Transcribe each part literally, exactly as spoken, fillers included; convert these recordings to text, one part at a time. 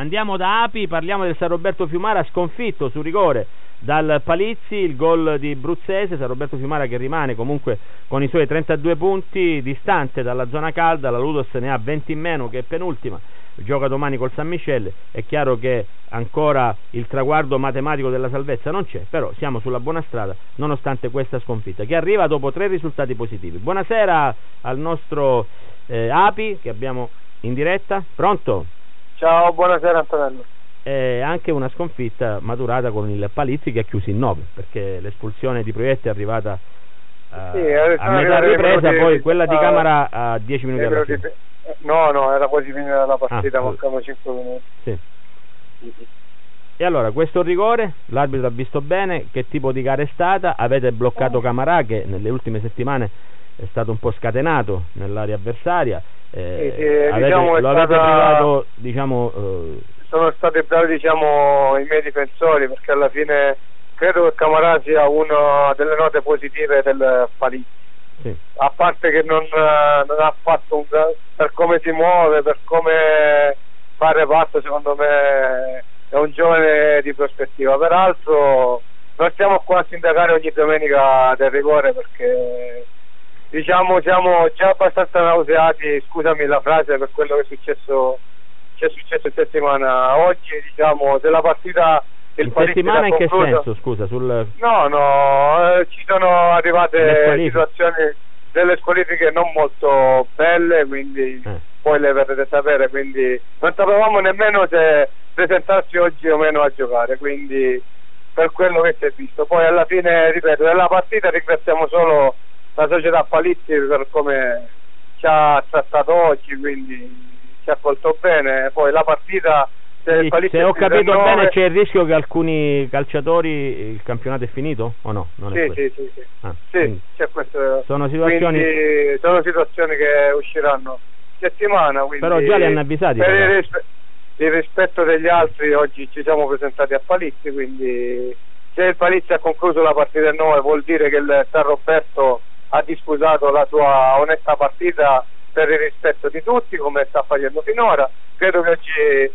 andiamo da Api, parliamo del San Roberto Fiumara sconfitto su rigore dal Palizzi, il gol di Bruzzese. San Roberto Fiumara che rimane comunque con i suoi trentadue punti, distante dalla zona calda. La Ludos ne ha venti in meno, che è penultima, gioca domani col San Michele. È chiaro che ancora il traguardo matematico della salvezza non c'è, però siamo sulla buona strada nonostante questa sconfitta che arriva dopo tre risultati positivi. Buonasera al nostro eh, Api che abbiamo in diretta. Pronto? Ciao, buonasera Antonello. È anche una sconfitta maturata con il Palizzi che ha chiuso in nove, perché l'espulsione di Proietti è arrivata uh, sì, a metà ripresa, poi quella di Camara a dieci minuti alla fine. No, no, era quasi finita la partita, ah, mancavano cinque minuti. Sì. E allora, questo rigore, l'arbitro ha visto bene, che tipo di gara è stata? Avete bloccato Camarà che nelle ultime settimane è stato un po' scatenato nell'area avversaria, eh, sì, sì, avete, diciamo lo avete stata... privato, diciamo... Eh, sono stati bravi, diciamo, i miei difensori, perché alla fine credo che Camarà sia una delle note positive del Palizzi. Sì. A parte che non, non ha fatto un, per come si muove, per come fa il reparto, secondo me è un giovane di prospettiva. Peraltro non stiamo qua a sindacare ogni domenica del rigore, perché diciamo siamo già abbastanza nauseati, scusami la frase, per quello che è successo c'è successo in settimana. Oggi, diciamo, se la partita in settimana in che senso, scusa? Sul... No, no, eh, ci sono arrivate situazioni delle squalifiche non molto belle, quindi eh. poi le verrete sapere, quindi non sapevamo nemmeno se presentarsi oggi o meno a giocare, quindi per quello che si è visto. Poi alla fine, ripeto, nella partita ringraziamo solo la società Palizzi per come ci ha trattato oggi, quindi ci ha accolto bene. Poi la partita, se, sì, se ho capito nove... bene, c'è il rischio che alcuni calciatori, il campionato è finito o no? Non sì, è sì, sì, sì, ah, sì, c'è questo. Sono situazioni... Quindi, sono situazioni che usciranno settimana, quindi però già li hanno avvisati per il, rispe... il rispetto degli altri. Oggi ci siamo presentati a Palizzi, quindi se il Palizzi ha concluso la partita del nove vuol dire che il San Roberto ha disputato la sua onesta partita per il rispetto di tutti, come sta facendo finora. Credo che oggi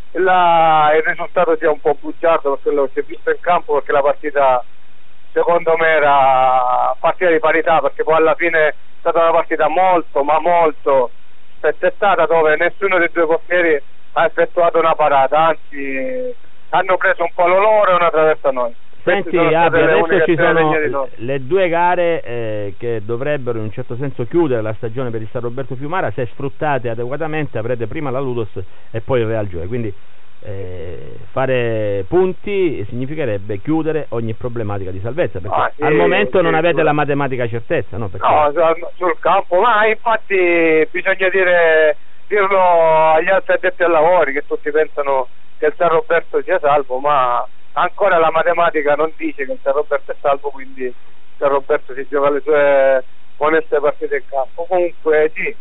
la, il risultato sia un po' bugiardo per quello che si è visto in campo, perché la partita secondo me era partita di parità, perché poi alla fine è stata una partita molto ma molto spezzettata, dove nessuno dei due portieri ha effettuato una parata, anzi hanno preso un palo loro e una traversa noi. Senti Api, adesso ci sono le due gare eh, che dovrebbero in un certo senso chiudere la stagione per il San Roberto Fiumara. Se sfruttate adeguatamente avrete prima la Ludos e poi il Real Gioia, quindi eh, fare punti significherebbe chiudere ogni problemagia di salvezza, perché ah, sì, al momento sì, non avete sì. la matematica certezza, no? Perché... no, sul campo, ma infatti bisogna dire dirlo agli altri addetti ai lavori, che tutti pensano che il San Roberto sia salvo, ma ancora la matematica non dice che il San Roberto è salvo, quindi il San Roberto si gioca le sue oneste partite in campo. Comunque sì,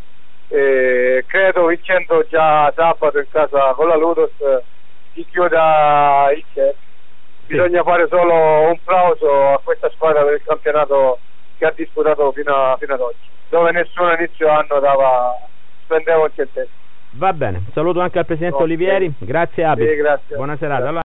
eh, credo vincendo già sabato in casa con la Ludos si chiuda il cerchio. Bisogna fare solo un plauso a questa squadra per il campionato che ha disputato fino, a, fino ad oggi, dove nessuno inizio anno dava spendeva un centesimo. Va bene, saluto anche al presidente okay. Olivieri, grazie Api, sì, grazie. buona serata. Allora...